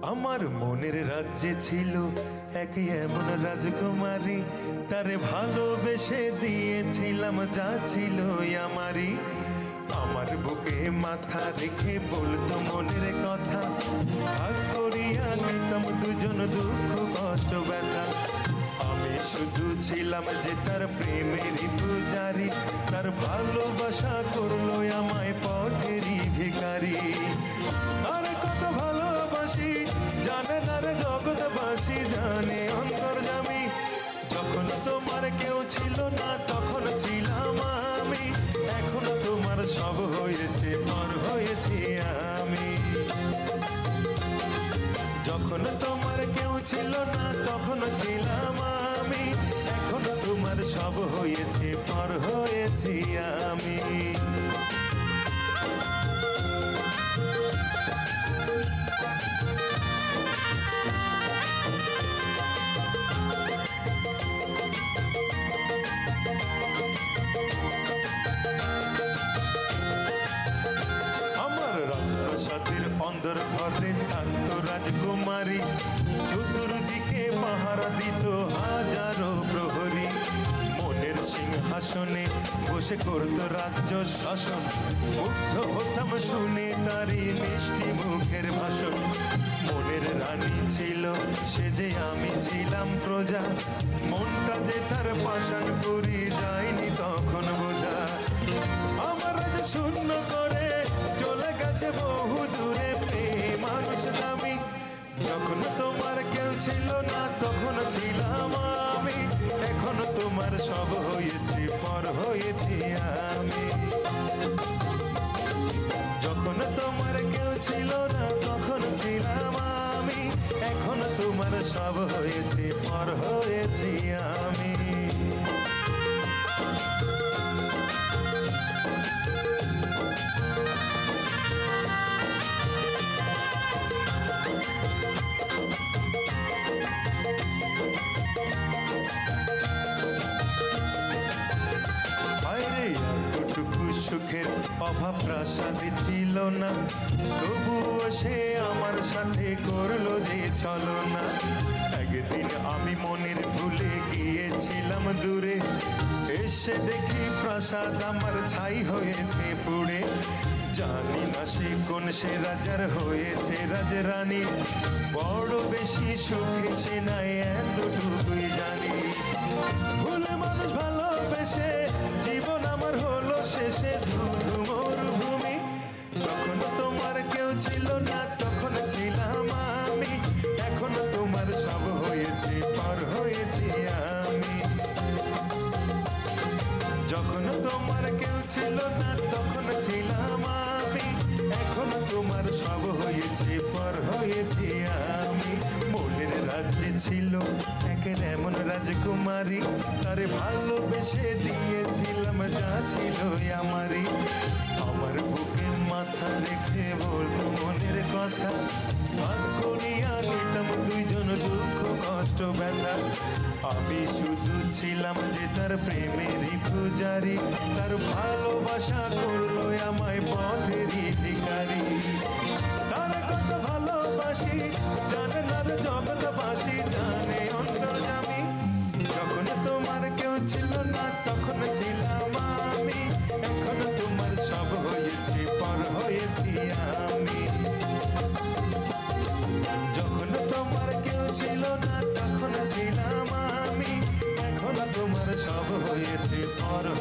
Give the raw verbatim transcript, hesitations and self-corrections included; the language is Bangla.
আমার মনের রাজ্যে ছিল এক এমন রাজকুমারী, তারে ভালোবেসে দিয়েছিলাম যা ছিল আমারই। আমার বুকে মাথা রেখে বলতো মনের কথা, ভাগ করিয়া নিতাম দুজন দুঃখ কষ্ট ব্যথা। আমি শুধু ছিলাম যে তার প্রেমেরই পূজারি, তার ভালোবাসা করলো আমায় পথেরই ভিখারি। আর কত ভালোবাসি জানে না রে জগৎবাসী, জানে অন্তর্যামী। যখন তোমার কেউ ছিল না তখন ছিলাম আমি, এখন তোমার সব হয়েছে পর হয়েছি আমি। যখন তোমার কেউ ছিল না তখন ছিলাম আমি, এখন তোমার সব হয়েছে পর হয়েছি আমি। রাজপ্রাসাদের অন্দর ঘরে থাকতো রাজকুমারী, চতুর্দিকে পাহারা দিত হাজারো প্রহরী। মনের সিংহাসনে বসে করত রাজ্য শাসন, মুগ্ধ হতাম শুনে তারই মিষ্টি মুখের ভাষণ। মনের রানী ছিল সে যে আমি ছিলাম প্রজা, মনটা যে তার পাষাণ করি যায়নি তখন বোঝা। আমার আজ শূন্য করে চলে গেছে বহু দূরে প্রেম মানুষ দামি। যখন তোমার কেউ ছিল না তখন ছিলাম আমি, এখন তোমার সব হয়েছে পর হয়েছি আমি। যখন তোমার কেউ ছিল না তখন ছিলাম আমি, এখন তোমার সব হয়েছে পর হয়েছি আমি। সুখের অভাব প্রাসাদে ছিল না, তবুও সে আমার সাথে করলো যে ছলনা। একদিন আমি মনের ভুলে গিয়েছিলাম দূরে, এসে দেখি প্রাসাদ আমার ছাই হয়েছে পুড়ে। জানি না সে কোন সে রাজার হয়েছে রাজরানী, বড় বেশি সুখে সে নাই এতটুকুই জানি। ভুলে মানুষ ভালোবেসে জীবন আমার হলো শেষে ধুধু মরুভূমি। যখন তোমার কেউ ছিল না তখন ছিলাম আমি, এখন তোমার সব হয়েছে পর হয়েছি আমি। যখন তোমার কেউ ছিল না তখন ছিলাম আমি, এখন তোমার সব হয়েছে পর হয়েছি আমি। মনের রাজ্যে ছিল এক এমন রাজকুমারী, তারে ভালোবেসে দিয়েছিলাম যা ছিল আমারই। আমার বুকে মাথা রেখে বলতো মনের কথা, ভাগ করিয়া নিতাম দুইজন দুঃখ কষ্ট ব্যথা। আমি শুধু ছিলাম যে তার প্রেমেরই পূজারি, তার ভালোবাসা করলো আমায় পথেরই ভিখারি। তার কত ভালোবাসি জানে না রে জগৎবাসী, জানে অন্তর্যামী। যখন তোমার কেউ ছিল না তখন ছিলাম আমি, এখন তোমার সব হয়েছে পর হয়েছি আমি। যখন তোমার কেউ ছিল না তখন ছিলাম আমি, এখন তোমার সব হয়েছে পর